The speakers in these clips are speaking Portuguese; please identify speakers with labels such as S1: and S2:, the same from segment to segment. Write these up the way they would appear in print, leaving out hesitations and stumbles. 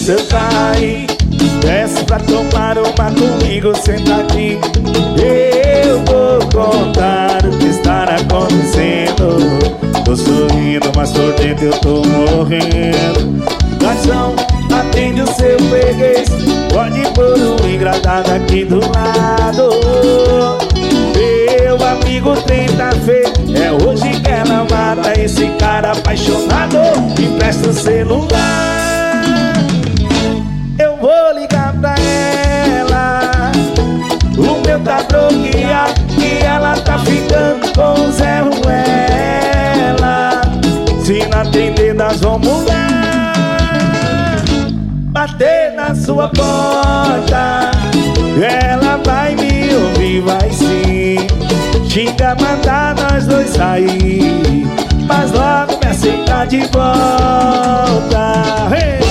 S1: eu caí. Desce pra tomar uma comigo, senta aqui. Eu vou contar o que está acontecendo. Tô sorrindo, mas por dentro eu tô morrendo. Garçom, atende o seu freguês. Pode pôr um engradado aqui do lado. Meu amigo, trem tá feio. É hoje que ela mata esse cara apaixonado. Empresta o celular, eu vou ligar pra ela. O meu tá bloqueado e ela tá ficando com o Zé Ruela. Se não atender, nós vamos lá bater na sua porta. Ela vai me ouvir, vai sim. Xinga, mandar nós dois sair, mas logo me aceitar de volta. Hey!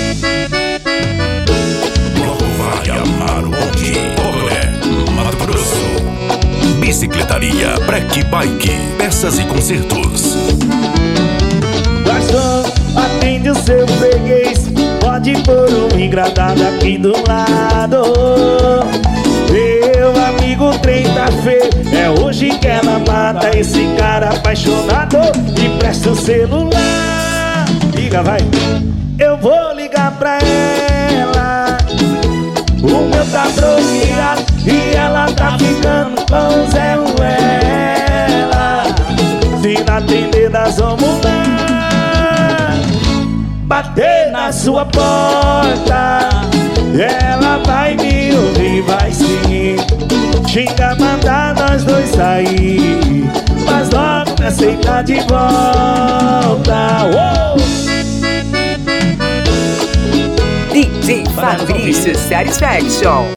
S2: Logo vai amar o bonde. Olé, Mato Grosso. Bicicletaria Break Bike. Peças e consertos.
S1: Garçom, atende o seu freguês. Pode pôr um engradado aqui do lado. Meu amigo, o trem tá feio. É hoje que ela mata esse cara apaixonado. Empresta o celular, liga, vai. Eu vou ligar pra ela. O meu tá bloqueado e ela tá ficando com o Zé Ruela. Se não atender, nós vamos lá bater na sua porta. Ela vai me ouvir, vai sim. Xinga, mandar nós dois sair, mas logo me aceitar de volta. Uou!
S3: DJ Fabrício Satisfaction.